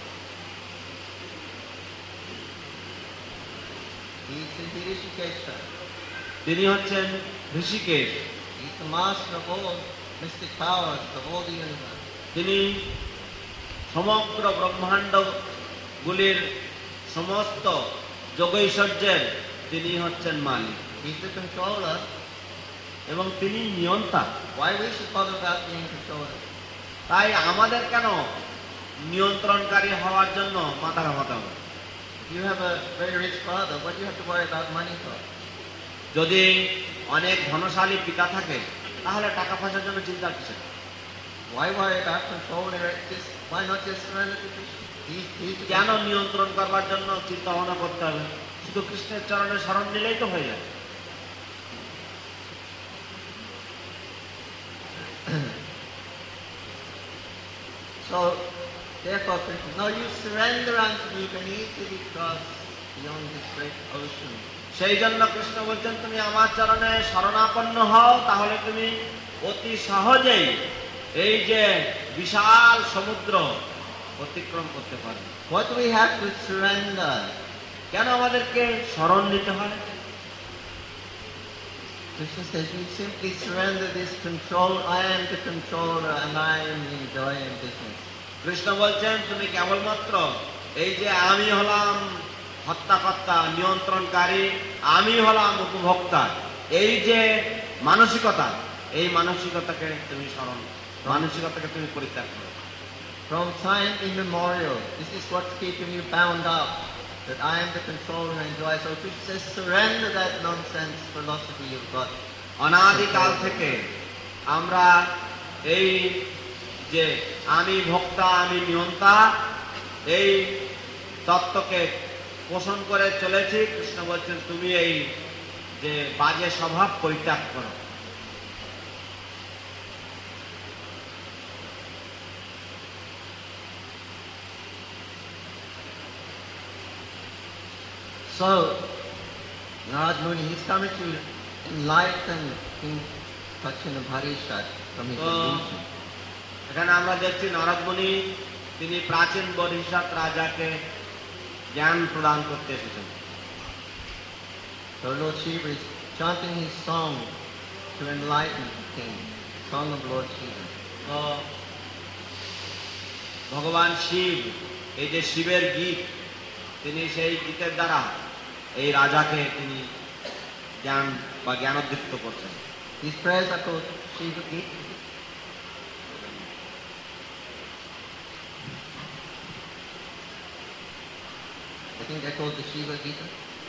He is the Hrishikesha. তিনি হচ্ছেন Rishikesh. He is the master of all mystic powers of all the universe. তিনি সমগ্র ব্রহ্মাণ্ড গুলির সমস্ত যোগৈশ্বর্যের তিনি হচ্ছেন মালিক। He is the controller. এবং তিনি নিয়ন্তা। Why we should bother about being controller? তাই আমাদের কেন নিয়ন্ত্রণকারী হওয়ার জন্য মাথা ঘামাতে হবে? You have a very rich father. What do you have to worry about money for? যদি অনেক ধনশালী পিতা থাকে তাহলে টাকা পয়সার জন্য চিন্তা কিসের? Why worry about controlling it? Why not just surrender to Krishna? He's the কেন নিয়ন্ত্রণ করবার জন্য চিন্তা ভাবনা করতে হবে? শুধু কৃষ্ণের চরণে শরণ নিলেই তো হয়ে যায়। So, therefore, Krishna, now you surrender unto me, you can easily cross beyond this great ocean. সেই জন্য কৃষ্ণ বলছেন তুমি আমার চরণে শরণাপন্ন হও, তাহলে তুমি অতি সহজেই এই যে বিশাল সমুদ্র অতিক্রম করতে পারবে। What do we have to surrender? কেন আমাদেরকে শরণ নিতে হয়? Krishna says, you simply surrender this control. I am the controller and I am the enjoyer in business. Krishna বলছেন তুমি কেবলমাত্র এই যে আমি হলাম হত্যাকর্তা, নিয়ন্ত্রণকারী, আমি হলাম উপভোক্তা, এই যে মানসিকতা, এই মানসিকতাকে তুমি মানসিকতাকে তুমি পরিত্যাগ করো। From time immemorial, this is what's keeping you bound up, that I am the controller and enjoyer. So Krishna says, surrender that nonsense philosophy you've got. অনাদিকাল থেকে আমরা এই যে আমি ভোক্তা, আমি নিয়ন্তা, এই তত্ত্বকে পোষণ করে চলেছি। কৃষ্ণ বলছেন তুমি এই যে বাজে স্বভাব পরিত্যাগ করো। So, Narad Muni, he's coming to enlighten King Kachinabharishat from his illusion. এখানে আমরা দেখছি নারদ মুনি তিনি প্রাচীন বরিশাত রাজাকে জ্ঞান প্রদান করতে এসেছেন। So Lord Shiva is chanting his song to enlighten the king, song of Lord Shiva. তো ভগবান শিব, এই যে শিবের গীত, তিনি সেই গীতের দ্বারা এই রাজাকে তিনি জ্ঞান বা জ্ঞানোদ্দীপ্ত করছেন। These prayers are called Shiva Gita. I think they're called the Shiva Gita.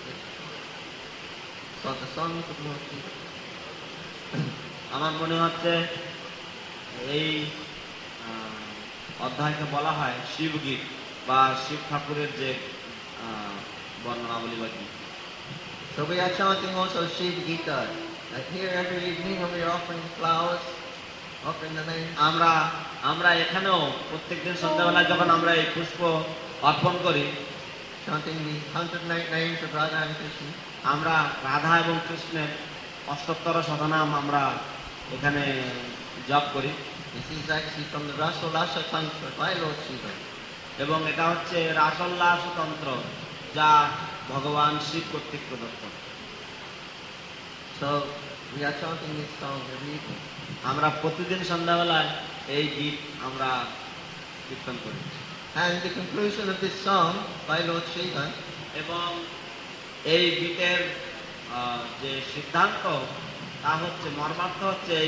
So the songs of Lord Shiva. আমার মনে হচ্ছে এই অধ্যায়কে বলা হয় শিবগীত বা শিব ঠাকুরের যে বর্ণনাবলী বা গীত। So we are chanting also Shiva Gita. Like here every evening when we are offering flowers, offering the names. আমরা এখানেও প্রত্যেকদিন সন্ধ্যাবেলায় যখন আমরা এই পুষ্প অর্পণ করি, Chanting the 108 names of Radha and Krishna. আমরা রাধা এবং কৃষ্ণের ৭৮ শতনাম আমরা এখানে জপ করি। This is actually from the Rasolasa Tantra by Lord Shiva. এবং এটা হচ্ছে রাসোল্লাস তন্ত্র, যা ভগবান শিব কর্তৃক প্রদত্ত। So we are chanting this song every evening. আমরা প্রতিদিন সন্ধ্যাবেলায় এই গীত আমরা কীর্তন করি। And the conclusion of this song by Lord Shiva এবং এই গীতের যে সিদ্ধান্ত তা হচ্ছে মর্মার্থ হচ্ছে এই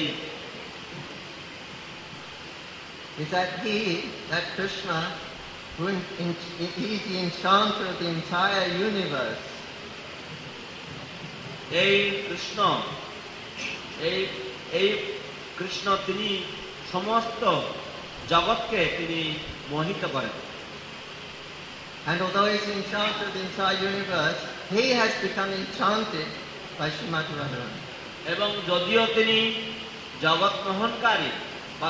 is that that Krishna, who he is the enchanter of the entire universe. এই কৃষ্ণ এই কৃষ্ণ তিনি সমস্ত জগৎকে তিনি মোহিত করেন। And although he's the enchanter of the entire universe, he has become enchanted by Srimati Radharani. এবং যদিও তিনি জগৎ মোহনকারী বা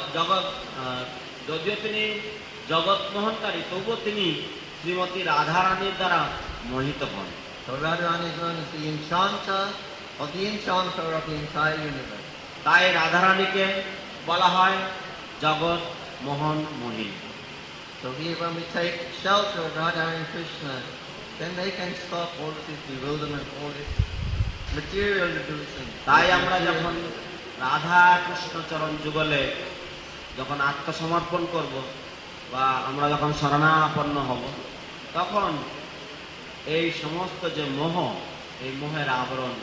যদিও তিনি জগৎ মোহনকারী, তবুও তিনি শ্রীমতী রাধারানীর দ্বারা মোহিত হন। So Radharani is known as the enchanter of the enchanter of the entire universe. তাই রাধারানীকে বলা হয় জগৎ মোহন মোহিনী। So here when we take shelter of Radha and Krishna, then they can stop all this bewilderment, all this material illusion. তাই আমরা যখন রাধা কৃষ্ণ চরণ যুগলে যখন আত্মসমর্পণ করব বা আমরা যখন শরণাপন্ন হব, তখন এই সমস্ত যে মোহ, এই মোহের আবরণ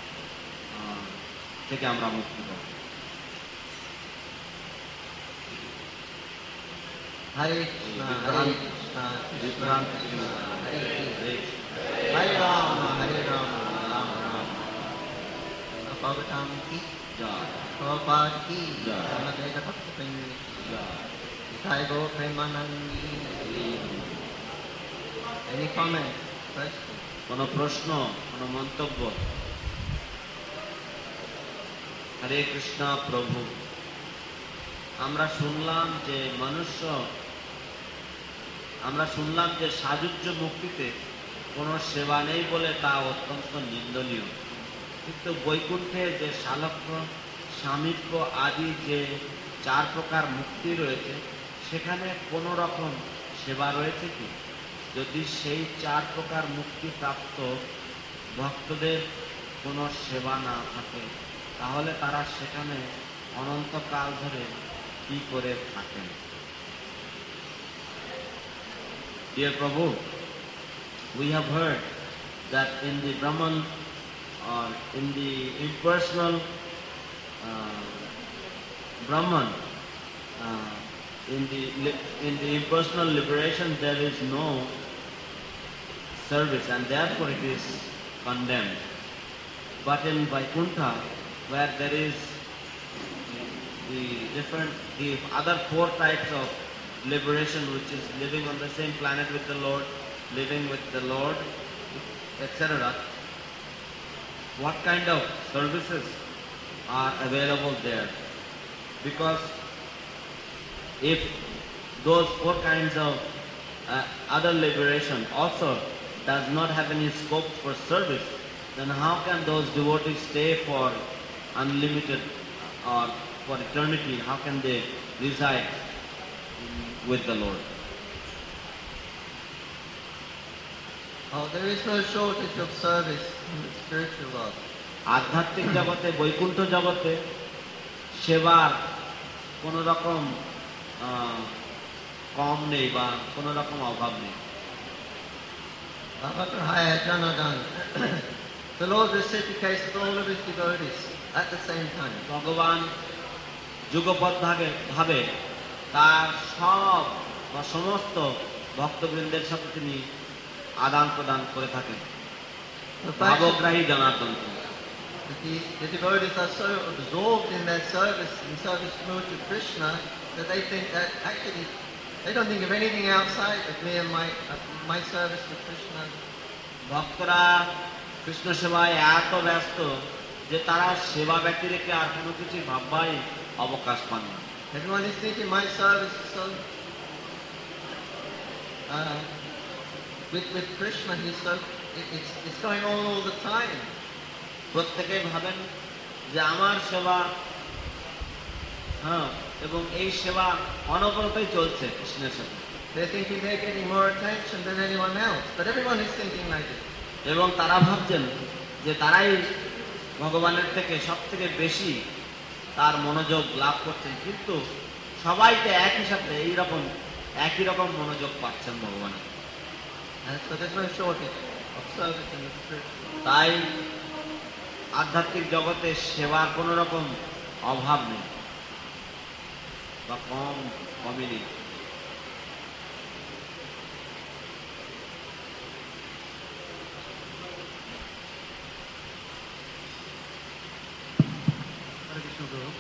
থেকে আমরা মুক্তি পাব। Hare Krishna, Hare Krishna, Krishna Krishna, Hare Hare, Hare Rama, Rama Rama. Bhagavatam ki জয় Prabhupada ki Jai. Samadeva Bhakta Premi জয়। Jai Go Premanandi. Any comment? Question? কোনো প্রশ্ন, কোনো মন্তব্য? হরে কৃষ্ণ প্রভু, আমরা শুনলাম যে সাযুজ্য মুক্তিতে কোনো সেবা নেই বলে তা অত্যন্ত নিন্দনীয়। কিন্তু বৈকুণ্ঠে যে শালক্য, সামীপ্য আদি যে 4 প্রকার মুক্তি রয়েছে, সেখানে কোনো রকম সেবা রয়েছে কি? যদি সেই 4 প্রকার মুক্তি প্রাপ্ত ভক্তদের কোনো সেবা না থাকে, তাহলে তারা সেখানে অনন্তকাল ধরে কি করে থাকেন? Dear Prabhu, we have heard that in the Brahman or in the impersonal Brahman, in the impersonal liberation there is no service and therefore it is condemned. But in Vaikuntha, where there is the other 4 types of liberation, which is living on the same planet with the Lord, living with the Lord, etc. What kind of services are available there? Because if those 4 kinds of other liberation also does not have any scope for service, then how can those devotees stay for unlimited or for eternity? How can they reside with the Lord? Oh, there is no shortage of service in the spiritual world. আধ্যাত্মিক জগতে, বৈকুণ্ঠ জগতে সেবার কোনো রকম কম নেই বা কোনো রকম অভাব নেই। Bhagavatam Janadan. The Lord reciprocates with all of his devotees at the same time. ভগবান যুগপৎ ভাবে তার সব বা সমস্ত ভক্তবৃন্দের সাথে তিনি আদান প্রদান করে থাকেন। The fact that ভাবগ্রাহী Janardan. the devotees are so absorbed in their service, to Lord Krishna, that they think that actually they don't think of anything outside of me and my service to Krishna. ভক্তরা কৃষ্ণ সেবায় এত ব্যস্ত যে তারা সেবা ব্যক্তি রেখে আর কোনো কিছু ভাববাই অবকাশ পান না। Everyone is thinking my service is so with Krishna, it's going on all the time. প্রত্যেকেই ভাবেন যে আমার সেবা, এবং এই সেবা অনবরতই চলছে কৃষ্ণের সাথে। They're thinking they're getting more attention than anyone else, but everyone is thinking like this. এবং তারা ভাবছেন যে তারাই ভগবানের থেকে সব থেকে বেশি তার মনোযোগ লাভ করছেন, কিন্তু সবাই তো একই সাথে একই রকম মনোযোগ পাচ্ছেন ভগবানের। So there's no shortage of service in the spiritual world. তাই আধ্যাত্মিক জগতে সেবার কোনো রকম অভাব নেই বা কমই নেই।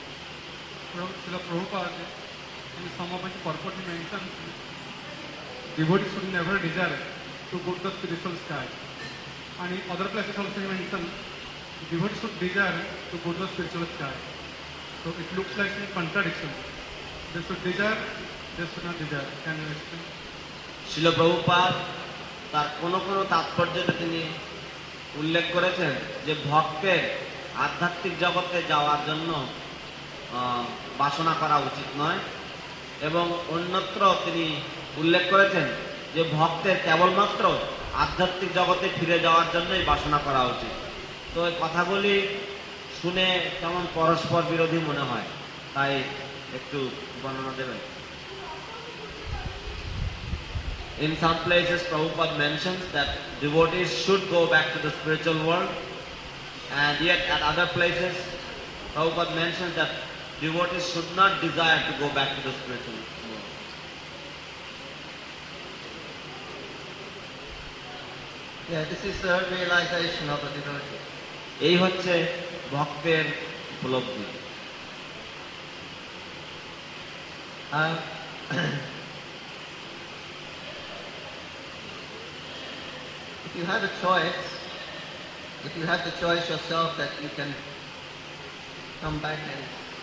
Srila Prabhupada, in some of his purport he mentions devotees should never desire to go to the spiritual sky. And in other places also he mentioned devotees should desire to go to the spiritual sky. So it looks like a contradiction. They should desire, they should not desire. Can you explain? শিল প্রভুপাদ তার কোনো কোনো তাৎপর্যতে তিনি উল্লেখ করেছেন যে ভক্তের আধ্যাত্মিক জগতে যাওয়ার জন্য বাসনা করা উচিত নয়, এবং অন্যত্র তিনি উল্লেখ করেছেন যে ভক্তের কেবলমাত্র আধ্যাত্মিক জগতে ফিরে যাওয়ার জন্যই বাসনা করা উচিত। তো এই কথাগুলি শুনে কেমন পরস্পর বিরোধী মনে হয়, তাই একটু বর্ণনা দেবেন। In some places, Prabhupada mentions that devotees should go back to the spiritual world, and yet at other places, Prabhupada mentions that devotees should not desire to go back to the spiritual world. Yeah, this is the realization of a devotee. এই হচ্ছে ভক্তের উপলব্ধি। If you have a choice, if you have the choice yourself that you can come back, and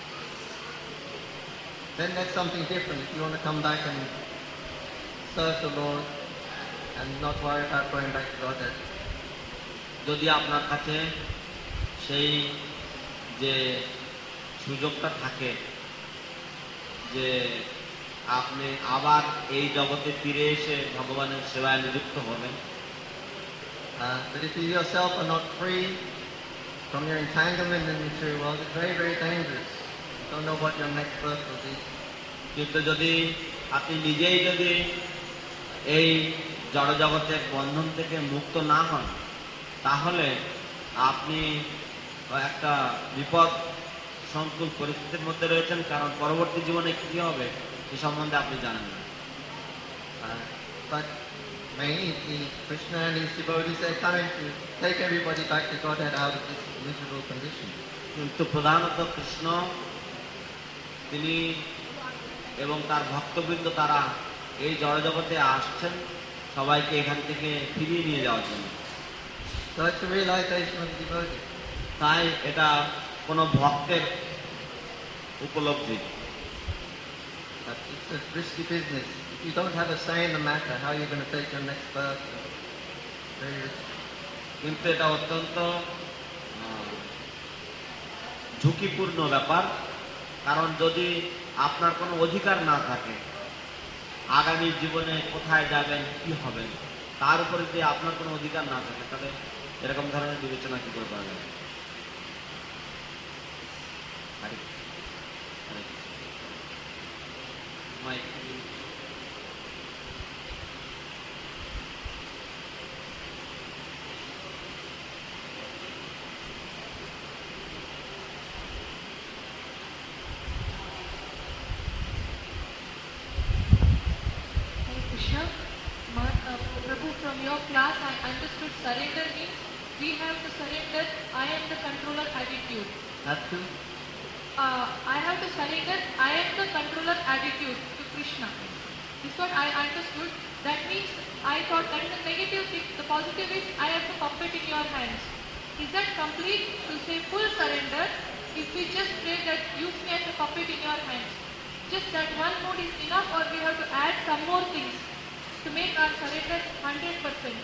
then that's something different. If you want to come back and serve the Lord and not worry about going back to Godhead. যদি আপনার কাছে সেই যে সুযোগটা থাকে যে আপনি আবার এই জগতে ফিরে এসে ভগবানের সেবায় নিযুক্ত হবেন, But if you yourself are not free from your entanglement in the material world, it's very, very dangerous. You don't know what your next birth will be. কিন্তু যদি আপনি নিজেই যদি এই জড়জগতের বন্ধন থেকে মুক্ত না হন, তাহলে আপনি একটা বিপদ সংকুল পরিস্থিতির মধ্যে রয়েছেন, কারণ পরবর্তী জীবনে কি হবে সে সম্বন্ধে আপনি জানেন না। But mainly Krishna and his devotees are coming to take everybody back to Godhead out of this miserable condition. কিন্তু প্রধানত কৃষ্ণ তিনি এবং তার ভক্তবৃন্দ তারা এই জড়জগতে আসছেন সবাইকে এখান থেকে ফিরিয়ে নিয়ে যাওয়ার জন্য। So it's a realization of the devotee. তাই এটা কোনো ভক্তের উপলব্ধি। But it's a risky business. If you don't have a say in the matter, how are you going to take your next birth? Very risky. কিন্তু এটা অত্যন্ত ঝুঁকিপূর্ণ ব্যাপার, কারণ যদি আপনার কোনো অধিকার না থাকে আগামী জীবনে কোথায় যাবেন কি হবেন তার উপরে যদি আপনার কোনো অধিকার না থাকে, তাহলে এরকম ধরনের বিবেচনা কি করে করা যাবে? Prabhu, from your class I understood surrender means we have to surrender I am the controller attitude. Have to? I have to surrender I am the controller attitude to Krishna. This is what I understood. That means I thought that is the negative thing. The positive is I have to puppet in your hands. Is that complete to say full surrender if we just pray that use me as a puppet in your hands? Just that one mode is enough, or we have to add some more things to make our surrender 100%?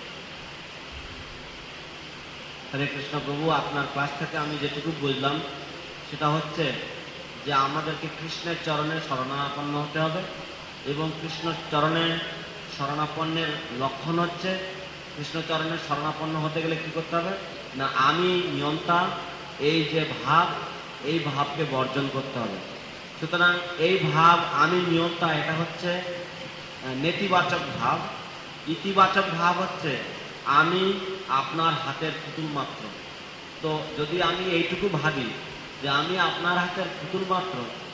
হরে কৃষ্ণ প্রভু, আপনার ক্লাস থেকে আমি যেটুকু বুঝলাম সেটা হচ্ছে যে আমাদেরকে কৃষ্ণের চরণে শরণাপন্ন হতে হবে, এবং কৃষ্ণ চরণে শরণাপন্নের লক্ষণ হচ্ছে কৃষ্ণ চরণে শরণাপন্ন হতে গেলে কি করতে হবে না, আমি নিয়ন্তা এই যে ভাব, এই ভাবকে বর্জন করতে হবে। সুতরাং এই ভাব আমি নিয়ন্তা এটা হচ্ছে নেতিবাচক ভাব। ইতিবাচক ভাব হচ্ছে আমি আপনার হাতের পুতুল মাত্র। তো যদি আমি এইটুকু ভাবি যে আমি আপনার হাতের পুতুল মাত্র,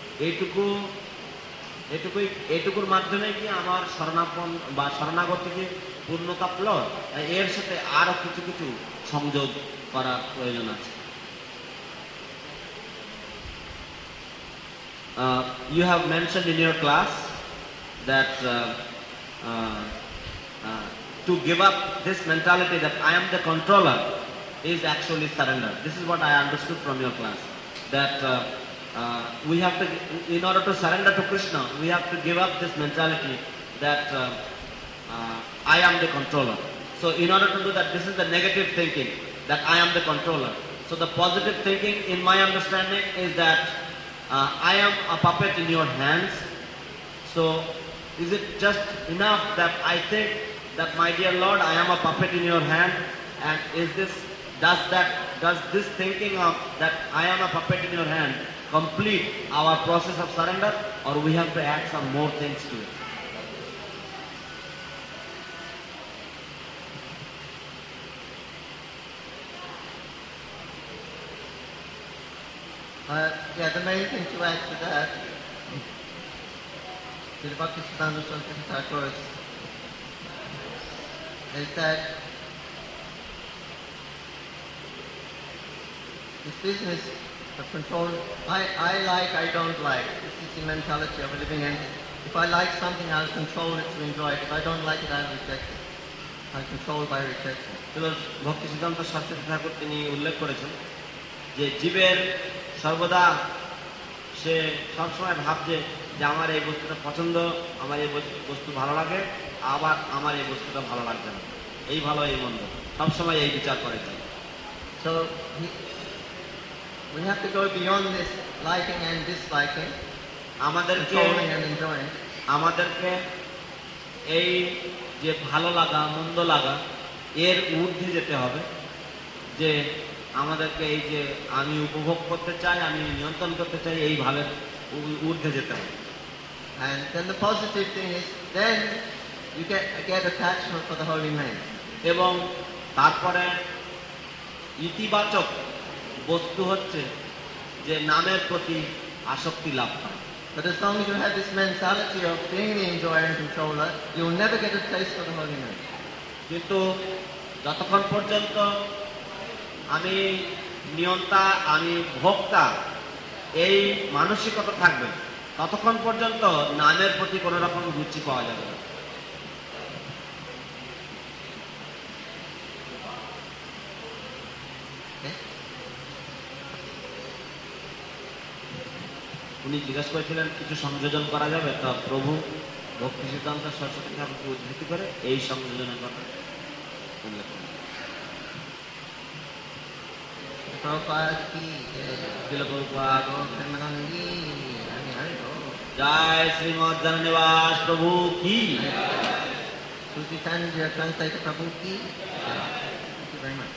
এইটুকুর মাধ্যমে কি আমার শরণাপন বা শরণাগতিকে পূর্ণতা পেল, এর সাথে আরো কিছু কিছু সংযোগ করার প্রয়োজন আছে। You have mentioned in your class that to give up this mentality that I am the controller is actually surrender. This is what I understood from your class. That we have to, in order to surrender to Krishna, we have to give up this mentality that I am the controller. So in order to do that, this is the negative thinking, that I am the controller. So the positive thinking, in my understanding, is that I am a puppet in your hands. So is it just enough that I think that, my dear Lord, I am a puppet in your hand, and does this thinking of that I am a puppet in your hand complete our process of surrender, or we have to add some more things to it? Yeah, the main thing to add to that, Srila Bhaktisiddhanta Saraswati Thakur, is that this business of control, I like, I don't like. This is the mentality of a living entity. If I like something, I'll control it to enjoy it. If I don't like it, I'll reject it. I'll control by rejection. ভক্তি সিদ্ধান্ত শাস্ত্রী ঠাকুর তিনি উল্লেখ করেছেন যে জীবের সর্বদা সে সবসময় ভাবছে যে আমার এই বস্তুটা পছন্দ, আমার এই বস্তু ভালো লাগে, আবার আমার এই বস্তুটা ভালো লাগছে না, এই ভালো এই মন্দ, সবসময় এই বিচার করে যায়। So we have to go beyond this liking and disliking, controlling and enjoying. আমাদেরকে এই যে ভালো লাগা মন্দ লাগা এর ঊর্ধ্বে যেতে হবে, যে আমাদেরকে এই যে আমি উপভোগ করতে চাই, আমি নিয়ন্ত্রণ করতে চাই, এই ভাবের ঊর্ধ্বে যেতে হবে। And then the positive thing is, then you get attachment for the holy name. এবং তারপরে ইতিবাচক বস্তু হচ্ছে যে নামের প্রতি আসক্তি লাভ করে। But as long as you have this mentality of being the enjoyer and controller, you'll never get a taste for the holy name. কিন্তু যতক্ষণ পর্যন্ত আমি নিয়ন্তা, আমি ভোক্তা, এই মানসিকতা থাকবে, ততক্ষণ পর্যন্ত নামের প্রতি কোনো রকম রুচি পাওয়া যাবে না। উনি জিজ্ঞাসা করেছিলেন কিছু সংযোজন করা যাবে, তা প্রভু ভক্তি সিদ্ধান্ত সরস্বতী ঠাকুরকে উদ্ধৃতি করে এই সংযোজনের কথা উল্লেখ করেন। Prabhupada ki জয় শ্রীমদ জননিবাস প্রভু কি, Susi Chandra Translator Prabhu ki. Thank you very much.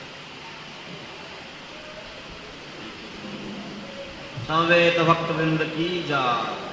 সমবেত ভক্তবৃন্দ কি জয়।